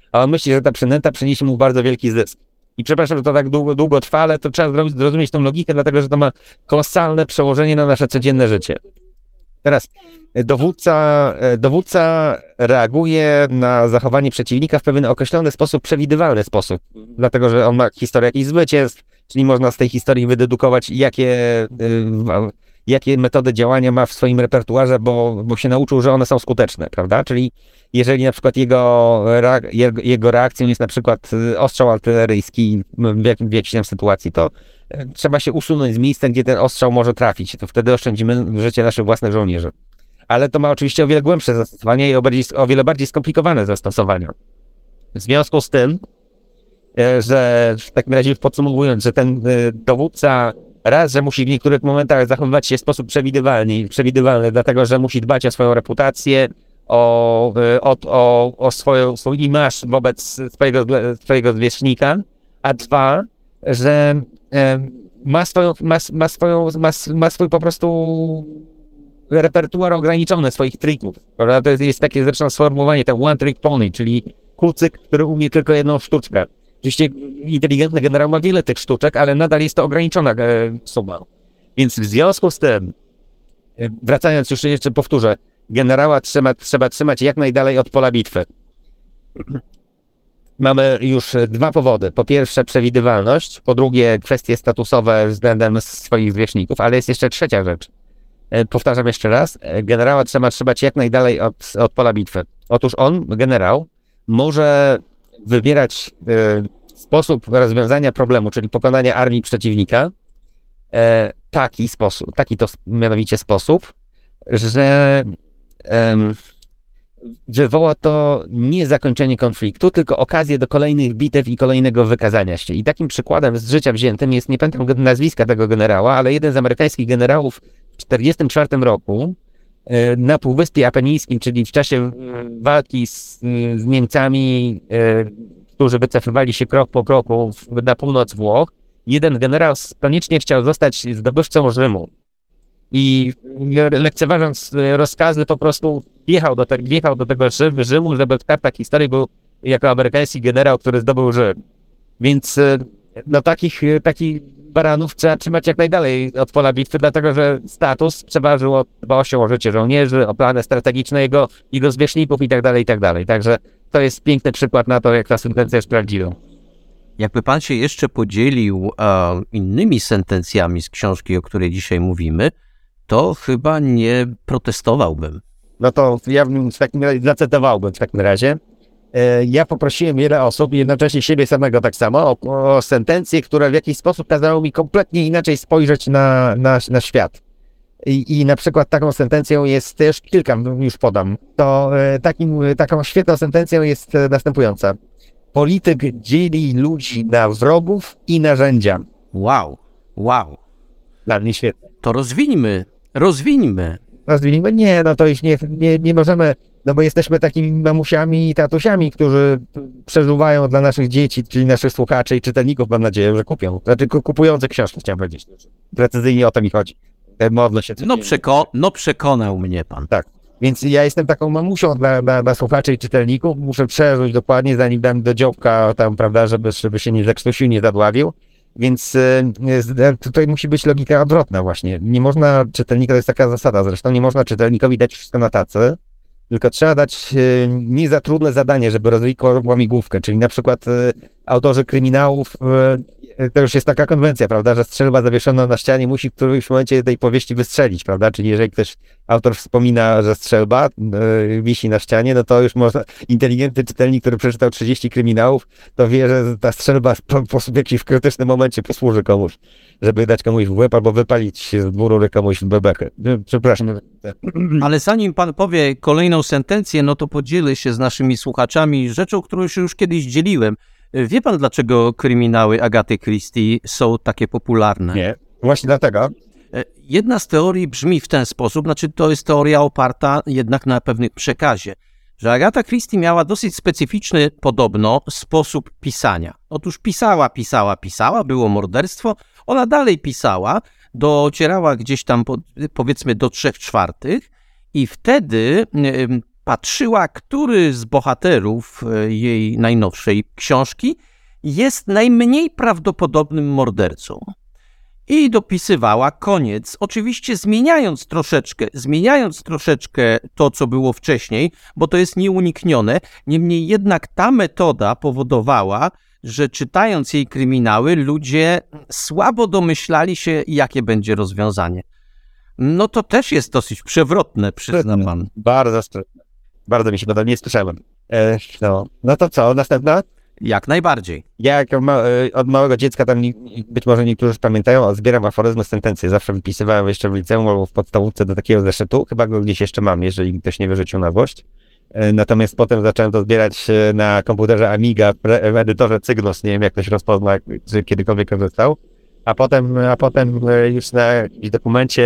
a on myśli, że ta przynęta przyniesie mu bardzo wielki zysk. I przepraszam, że to tak długo, długo trwa, ale to trzeba zrozumieć tą logikę, dlatego że to ma kolosalne przełożenie na nasze codzienne życie. Teraz dowódca, dowódca reaguje na zachowanie przeciwnika w pewien określony sposób, przewidywalny sposób, dlatego że on ma historię jakichś zwycięstw, czyli można z tej historii wydedukować, jakie, jakie metody działania ma w swoim repertuarze, bo, bo się nauczył, że one są skuteczne, prawda? Czyli jeżeli na przykład jego, jego, jego reakcją jest na przykład ostrzał artyleryjski w, jak, w jakiejś tam sytuacji, to trzeba się usunąć z miejsca, gdzie ten ostrzał może trafić. To wtedy oszczędzimy życie naszych własnych żołnierzy. Ale to ma oczywiście o wiele głębsze zastosowanie i o, bardziej, o wiele bardziej skomplikowane zastosowania. W związku z tym, że w takim razie podsumowując, że ten dowódca raz, że musi w niektórych momentach zachowywać się w sposób przewidywalny, przewidywalny dlatego że musi dbać o swoją reputację, o, o, o, o swoją, swój imaż wobec swojego, swojego zwierzchnika, a dwa, że ma, swoją, ma, ma, swoją, ma, ma swój po prostu repertuar ograniczony swoich trików. Prawda? To jest, jest takie zresztą sformułowanie, ten one trick pony, czyli kucyk, który umie tylko jedną sztuczkę. Oczywiście inteligentny generał ma wiele tych sztuczek, ale nadal jest to ograniczona e, suma. Więc w związku z tym, e, wracając już jeszcze powtórzę, generała trzeba, trzeba trzymać jak najdalej od pola bitwy. Mamy już dwa powody. Po pierwsze przewidywalność, po drugie kwestie statusowe względem swoich zwierzchników, ale jest jeszcze trzecia rzecz. E, powtarzam jeszcze raz, e, generała trzeba trzymać jak najdalej od, od pola bitwy. Otóż on, generał, może wybierać e, sposób rozwiązania problemu, czyli pokonania armii przeciwnika, e, taki sposób, taki to mianowicie sposób, że e, wywoła to nie zakończenie konfliktu, tylko okazję do kolejnych bitew i kolejnego wykazania się. I takim przykładem z życia wziętym jest, nie pamiętam nazwiska tego generała, ale jeden z amerykańskich generałów w tysiąc dziewięćset czterdziestym czwartym roku e, na Półwyspie Apenińskim, czyli w czasie walki z, z Niemcami, e, którzy wycofywali się krok po kroku w, na północ Włoch, jeden generał koniecznie chciał zostać zdobywcą Rzymu. I lekceważąc rozkazy, po prostu wjechał do, te, wjechał do tego Rzymu, żeby w kartach historii był jako amerykański generał, który zdobył Rzym. Więc no, takich, takich baranów trzeba trzymać jak najdalej od pola bitwy, dlatego że status przeważył o dbałością o życie żołnierzy, o plany strategiczne jego, jego zwierzchników i tak dalej, i tak dalej. Także to jest piękny przykład na to, jak ta sentencja jest prawdziwa. Jakby pan się jeszcze podzielił e, innymi sentencjami z książki, o której dzisiaj mówimy, to chyba nie protestowałbym. No to ja bym w takim razie zacytowałbym w takim razie. E, ja poprosiłem wiele osób, jednocześnie siebie samego tak samo, o, o sentencje, które w jakiś sposób kazały mi kompletnie inaczej spojrzeć na, na, na świat. I, I na przykład taką sentencją jest, też kilka już podam, to e, takim, taką świetną sentencją jest następująca. Polityk dzieli ludzi na wrogów i narzędzia. Wow, wow. Dla mnie świetne. To rozwińmy, rozwińmy. Rozwinijmy? Nie, no to już nie, nie, nie możemy, no bo jesteśmy takimi mamusiami i tatusiami, którzy przeżuwają dla naszych dzieci, czyli naszych słuchaczy i czytelników, mam nadzieję, że kupią. Znaczy kupujące książki, chciałem powiedzieć. Precyzyjnie o to mi chodzi. Modlę się. No, przeko- no przekonał mnie pan. Tak. Więc ja jestem taką mamusią dla, dla, dla słuchaczy i czytelników. Muszę przeżyć dokładnie, zanim dam do dziobka tam, prawda, żeby, żeby się nie zakrztusił, nie zadławił. Więc y, tutaj musi być logika odwrotna właśnie. Nie można czytelnika, to jest taka zasada zresztą, nie można czytelnikowi dać wszystko na tacy, tylko trzeba dać y, nie za trudne zadanie, żeby rozwijać łamigłówkę. Czyli na przykład y, autorzy kryminałów, y, to już jest taka konwencja, prawda, że strzelba zawieszona na ścianie musi w którymś momencie tej powieści wystrzelić, prawda, czyli jeżeli ktoś, autor wspomina, że strzelba y, wisi na ścianie, no to już można, inteligentny czytelnik, który przeczytał trzydzieści kryminałów, to wie, że ta strzelba po, po, w jakimś krytycznym momencie posłuży komuś, żeby dać komuś w łeb albo wypalić z dwurury komuś w bebekę. Przepraszam. Ale zanim pan powie kolejną sentencję, no to podzielę się z naszymi słuchaczami rzeczą, którą się już kiedyś dzieliłem. Wie pan, dlaczego kryminały Agaty Christie są takie popularne? Nie, właśnie dlatego. Jedna z teorii brzmi w ten sposób, znaczy to jest teoria oparta jednak na pewnym przekazie, że Agata Christie miała dosyć specyficzny podobno sposób pisania. Otóż pisała, pisała, pisała, było morderstwo, ona dalej pisała, docierała gdzieś tam po, powiedzmy do trzech czwartych i wtedy patrzyła, który z bohaterów jej najnowszej książki jest najmniej prawdopodobnym mordercą. I dopisywała koniec, oczywiście zmieniając troszeczkę, zmieniając troszeczkę to, co było wcześniej, bo to jest nieuniknione. Niemniej jednak ta metoda powodowała, że czytając jej kryminały, ludzie słabo domyślali się, jakie będzie rozwiązanie. No to też jest dosyć przewrotne, przyzna pan. Bardzo sprytne. Bardzo mi się podoba, nie słyszałem. E, no. no to co, następna? Jak najbardziej. Ja jako ma, od małego dziecka, tam nie, być może niektórzy pamiętają, zbieram aforyzmy, sentencje. Zawsze wypisywałem jeszcze w liceum albo w podstawówce do takiego zeszytu. Chyba go gdzieś jeszcze mam, jeżeli ktoś nie wyrzucił na złość. Natomiast potem zacząłem to zbierać na komputerze Amiga, w edytorze Cygnus, nie wiem jak ktoś rozpozna, czy kiedykolwiek korzystał. A potem, a potem już na jakimś dokumencie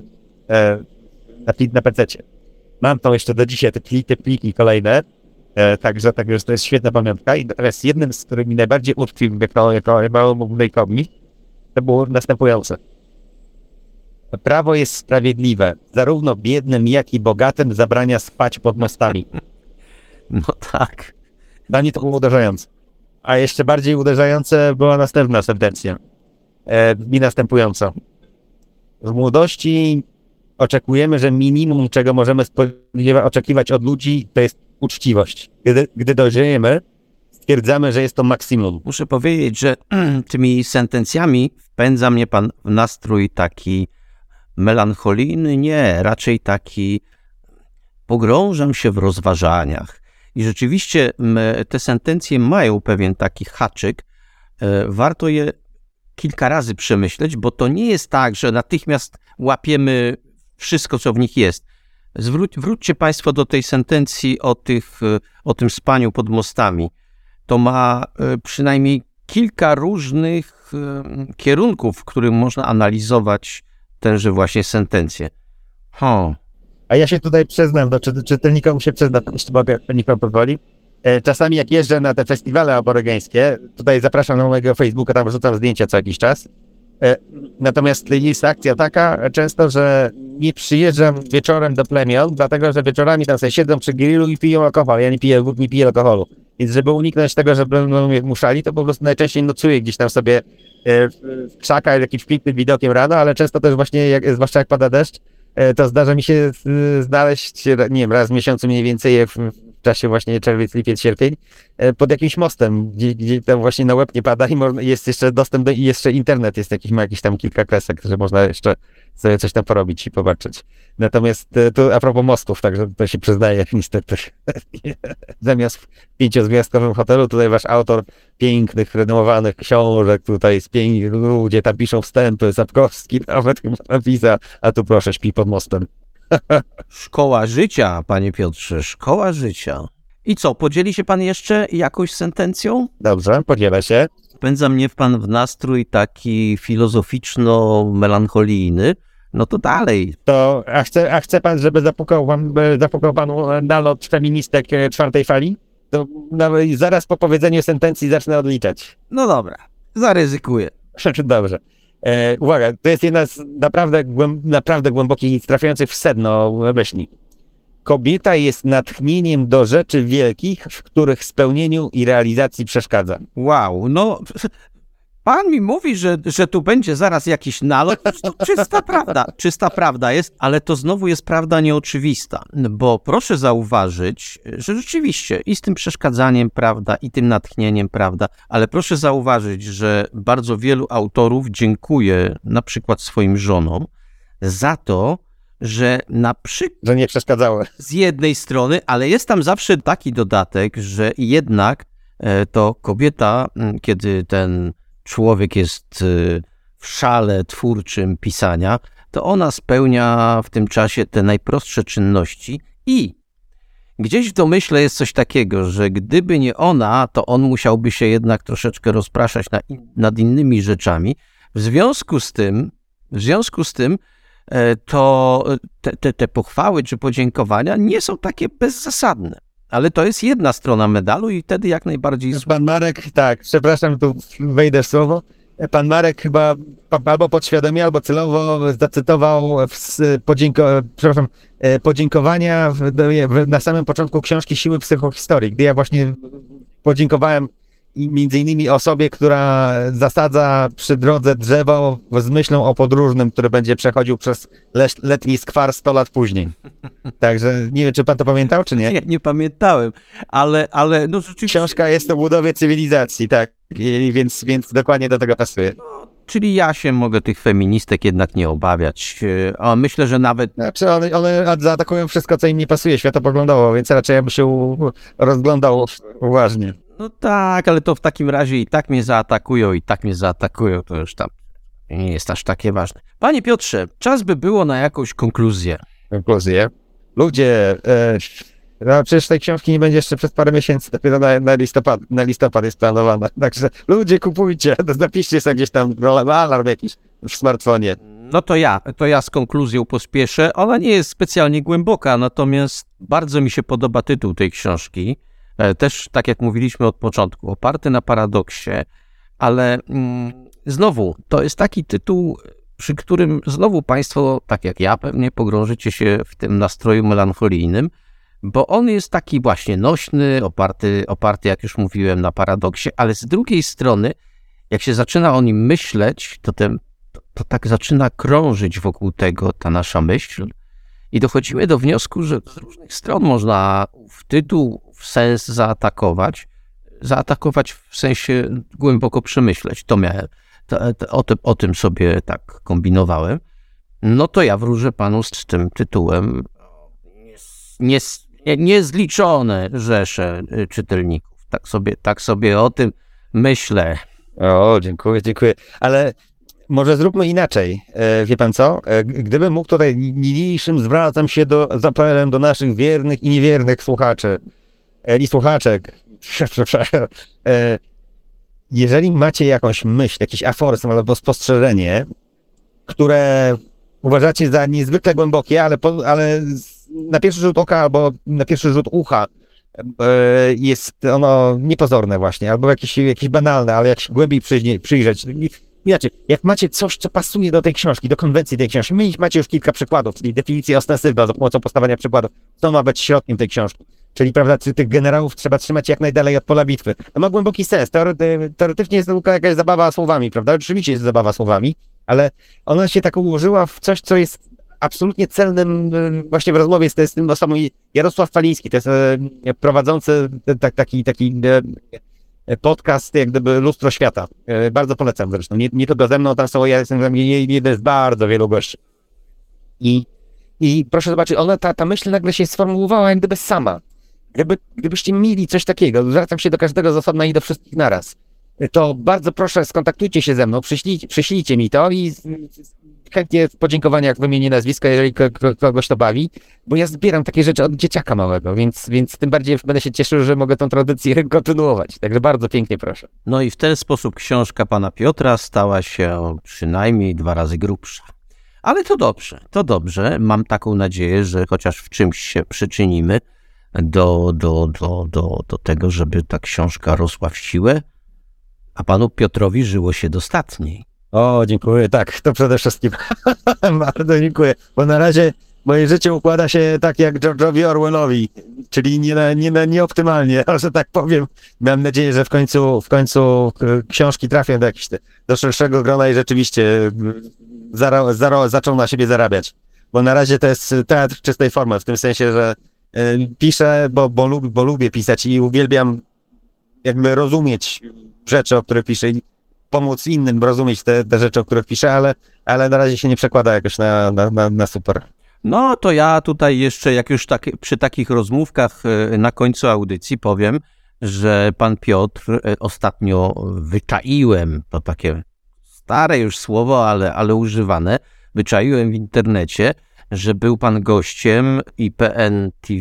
na, na pececie. Mam tam jeszcze do dzisiaj te pliki, te pliki kolejne, także, także to jest świetna pamiątka. I natomiast jednym z których mi najbardziej utkwił jako, jako małomównej komik, to było następujące. Prawo jest sprawiedliwe. Zarówno biednym, jak i bogatym zabrania spać pod mostami. No tak. Dla mnie to było uderzające. A jeszcze bardziej uderzające była następna sentencja. E, I następująca. W młodości oczekujemy, że minimum, czego możemy oczekiwać od ludzi, to jest uczciwość. Gdy, gdy dojrzejemy, stwierdzamy, że jest to maksimum. Muszę powiedzieć, że tymi sentencjami wpędza mnie pan w nastrój taki melancholijny, nie, raczej taki pogrążam się w rozważaniach. I rzeczywiście te sentencje mają pewien taki haczyk. Warto je kilka razy przemyśleć, bo to nie jest tak, że natychmiast łapiemy wszystko, co w nich jest. Zwróć, wróćcie państwo do tej sentencji o, tych, o tym spaniu pod mostami. To ma przynajmniej kilka różnych kierunków, w których można analizować tenże właśnie sentencję. Hmm. A ja się tutaj przyznam, no, czy, czytelnikom się przyznam, jeśli mogę, niech pan pozwoli. E, czasami jak jeżdżę na te festiwale aborygeńskie, tutaj zapraszam na mojego Facebooka, tam wrzucam zdjęcia co jakiś czas. E, natomiast jest akcja taka często, że nie przyjeżdżam wieczorem do plemion, dlatego że wieczorami tam sobie siedzą przy grillu i piją alkohol. Ja nie piję, nie piję alkoholu. Więc żeby uniknąć tego, że będą mnie muszali, to po prostu najczęściej nocuję gdzieś tam sobie w krzakach jakimś pięknym widokiem rano, ale często też właśnie, jak, zwłaszcza jak pada deszcz, to zdarza mi się znaleźć, nie wiem, raz w miesiącu mniej więcej w czasie właśnie czerwiec, lipiec, sierpień, pod jakimś mostem, gdzie, gdzie tam właśnie na łeb nie pada i można, jest jeszcze dostęp do, i jeszcze internet jest jakiś, ma jakieś tam kilka kresek, że można jeszcze sobie coś tam porobić i popatrzeć. Natomiast to a propos mostów, także to się przyznaje niestety. Zamiast w pięciogwiazdkowym hotelu, tutaj wasz autor pięknych, renomowanych książek, tutaj z pięknych ludzie tam piszą wstępy, Sapkowski nawet chyba napisa, a tu proszę, śpi pod mostem. Szkoła życia, panie Piotrze, szkoła życia. I co, podzieli się pan jeszcze jakąś sentencją? Dobrze, podzielę się. Wpędza mnie pan w nastrój taki filozoficzno-melancholijny. No to dalej. To, a chce, a chce pan, żeby zapukał, wam, zapukał panu nalot feministek czwartej fali? To no, zaraz po powiedzeniu sentencji zacznę odliczać. No dobra, zaryzykuję. Dobrze. E, uwaga, to jest jedna z naprawdę, głęb, naprawdę głębokich i trafiających w sedno myśli. Kobieta jest natchnieniem do rzeczy wielkich, w których spełnieniu i realizacji przeszkadza. Wow, no pan mi mówi, że, że tu będzie zaraz jakiś nalot. To czysta prawda, czysta prawda jest, ale to znowu jest prawda nieoczywista, bo proszę zauważyć, że rzeczywiście i z tym przeszkadzaniem prawda, i tym natchnieniem prawda, ale proszę zauważyć, że bardzo wielu autorów dziękuję na przykład swoim żonom za to, że na przykład... Że nie przeszkadzały. Z jednej strony, ale jest tam zawsze taki dodatek, że jednak to kobieta, kiedy ten człowiek jest w szale twórczym pisania, to ona spełnia w tym czasie te najprostsze czynności i gdzieś w domyśle jest coś takiego, że gdyby nie ona, to on musiałby się jednak troszeczkę rozpraszać na in, nad innymi rzeczami. W związku z tym, w związku z tym to te, te, te pochwały czy podziękowania nie są takie bezzasadne. Ale to jest jedna strona medalu i wtedy jak najbardziej... Pan Marek, tak, przepraszam, tu wejdę w słowo. Pan Marek chyba albo podświadomie, albo celowo zacytował podzięko... przepraszam, e, podziękowania w, w, na samym początku książki Siły psychohistorii, gdy ja właśnie podziękowałem i między innymi osobie, która zasadza przy drodze drzewo z myślą o podróżnym, który będzie przechodził przez leś, letni skwar sto lat później. Także nie wiem, czy pan to pamiętał, czy nie? Nie, nie pamiętałem, ale, ale no rzeczywiście... Książka jest o budowie cywilizacji, tak, I, więc, więc dokładnie do tego pasuje. No, czyli ja się mogę tych feministek jednak nie obawiać, a myślę, że nawet... Znaczy one, one zaatakują wszystko, co im nie pasuje światopoglądowo, więc raczej ja bym się u, rozglądał uważnie. No tak, ale to w takim razie i tak mnie zaatakują, i tak mnie zaatakują, to już tam nie jest aż takie ważne. Panie Piotrze, czas by było na jakąś konkluzję. Konkluzję. Ludzie, e, no przecież tej książki nie będzie jeszcze przez parę miesięcy, dopiero na, na, listopad, na listopad jest planowana. Także ludzie kupujcie, zapiszcie sobie gdzieś tam alarm jakiś w smartfonie. No to ja, to ja z konkluzją pospieszę. Ona nie jest specjalnie głęboka, natomiast bardzo mi się podoba tytuł tej książki. Też, tak jak mówiliśmy od początku, oparty na paradoksie, ale mm, znowu, to jest taki tytuł, przy którym znowu państwo, tak jak ja pewnie, pogrążycie się w tym nastroju melancholijnym, bo on jest taki właśnie nośny, oparty, oparty, jak już mówiłem, na paradoksie, ale z drugiej strony, jak się zaczyna o nim myśleć, to, ten, to, to tak zaczyna krążyć wokół tego ta nasza myśl i dochodzimy do wniosku, że z różnych stron można w tytuł, w sens zaatakować, zaatakować w sensie głęboko przemyśleć. To miałem, to, to, o, tym, o tym sobie tak kombinowałem. No to ja wróżę panu z tym tytułem nie, nie, niezliczone rzesze czytelników. Tak sobie, tak sobie o tym myślę. O, dziękuję, dziękuję. Ale może zróbmy inaczej. E, wie pan co? E, gdybym mógł tutaj niniejszym zwracam się do, z apelem do naszych wiernych i niewiernych słuchaczy e, i słuchaczek. e, jeżeli macie jakąś myśl, jakiś aforyzm albo spostrzeżenie, które uważacie za niezwykle głębokie, ale, po, ale na pierwszy rzut oka albo na pierwszy rzut ucha e, jest ono niepozorne właśnie, albo jakieś, jakieś banalne, ale jak się głębiej przyjrzeć, przyjrzeć Inaczej, jak macie coś, co pasuje do tej książki, do konwencji tej książki, macie już kilka przykładów, czyli definicję ostensywną za pomocą postawienia przykładów, co ma być środkiem tej książki. Czyli, prawda, tych generałów trzeba trzymać jak najdalej od pola bitwy. To ma głęboki sens. Teorety, teoretycznie jest to tylko jakaś zabawa słowami, prawda? Oczywiście jest zabawa słowami, ale ona się tak ułożyła w coś, co jest absolutnie celnym właśnie w rozmowie z, z tym osobą. Jarosław Faliński, to jest e, prowadzący tak, taki, taki e, podcast, jak gdyby Lustro Świata. E, bardzo polecam zresztą. Nie, nie tylko ze mną, tam są, ja jestem jeden z bardzo wielu gości. I, i proszę zobaczyć, ona, ta, ta myśl nagle się sformułowała jak gdyby sama. Gdyby, gdybyście mieli coś takiego, zwracam się do każdego z osobna i do wszystkich naraz, to bardzo proszę, skontaktujcie się ze mną, przyślijcie, przyślijcie mi to i chętnie w podziękowaniach wymienię nazwisko, jeżeli kogoś to bawi, bo ja zbieram takie rzeczy od dzieciaka małego, więc, więc tym bardziej będę się cieszył, że mogę tą tradycję kontynuować. Także bardzo pięknie proszę. No i w ten sposób książka pana Piotra stała się przynajmniej dwa razy grubsza. Ale to dobrze, to dobrze. Mam taką nadzieję, że chociaż w czymś się przyczynimy do, do, do, do, do tego, żeby ta książka rosła w siłę, a panu Piotrowi żyło się dostatniej. O, dziękuję, tak, to przede wszystkim. Bardzo dziękuję, bo na razie moje życie układa się tak jak George'owi Orwellowi, czyli nie, nie, nieoptymalnie, że tak powiem. Mam nadzieję, że w końcu, w końcu książki trafią do, jakiegoś, do szerszego grona i rzeczywiście zara, zara, zaczną na siebie zarabiać. Bo na razie to jest teatr czystej formy, w tym sensie, że y, piszę, bo, bo, lub, bo lubię pisać i uwielbiam jakby rozumieć rzeczy, o których piszę i pomóc innym rozumieć te, te rzeczy, o których piszę, ale, ale na razie się nie przekłada jakoś na, na, na, na super. No to ja tutaj jeszcze, jak już tak, przy takich rozmówkach na końcu audycji powiem, że pan Piotr ostatnio wyczaiłem, to takie stare już słowo, ale, ale używane, wyczaiłem w internecie, że był pan gościem I P N T V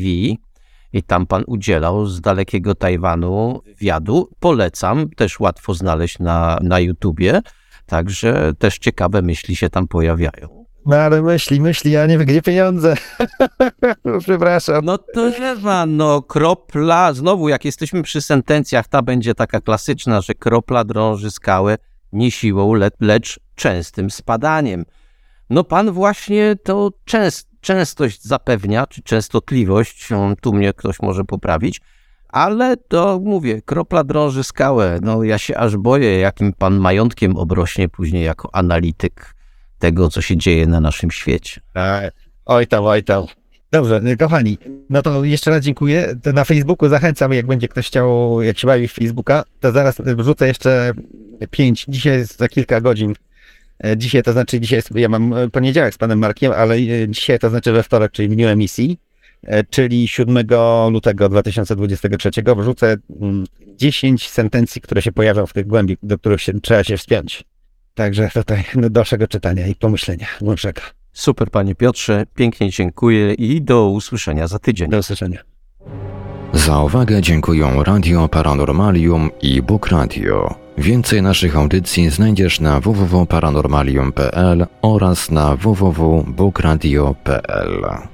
i tam pan udzielał z dalekiego Tajwanu wywiadu. Polecam, też łatwo znaleźć na, na YouTubie, także też ciekawe myśli się tam pojawiają. No ale myśli, myśli, a nie wiem, gdzie pieniądze. Przepraszam. No to nie ma, no kropla, znowu jak jesteśmy przy sentencjach, ta będzie taka klasyczna, że kropla drąży skałę nie siłą, le, lecz częstym spadaniem. No pan właśnie to częst, częstość zapewnia, czy częstotliwość, tu mnie ktoś może poprawić, ale to mówię, kropla drąży skałę. No ja się aż boję, jakim pan majątkiem obrośnie później jako analityk tego, co się dzieje na naszym świecie. Oj tam, oj tam. Dobrze, kochani, no to jeszcze raz dziękuję. To na Facebooku zachęcam, jak będzie ktoś chciał, jak się bawi w Facebooka, to zaraz wrzucę jeszcze pięć, dzisiaj jest za kilka godzin. Dzisiaj to znaczy, dzisiaj jest, ja mam poniedziałek z panem Markiem, ale dzisiaj to znaczy we wtorek, czyli w dniu emisji, czyli siódmego lutego dwa tysiące dwudziestego trzeciego wrzucę dziesięć sentencji, które się pojawią w tych głębi, do których się, trzeba się wspiąć. Także tutaj do dalszego czytania i pomyślenia głębszego. Super, panie Piotrze, pięknie dziękuję i do usłyszenia za tydzień. Do usłyszenia. Za uwagę dziękują Radio Paranormalium i Bóg Radio. Więcej naszych audycji znajdziesz na w w w kropka paranormalium kropka p l oraz na w w w kropka bóg radio kropka p l.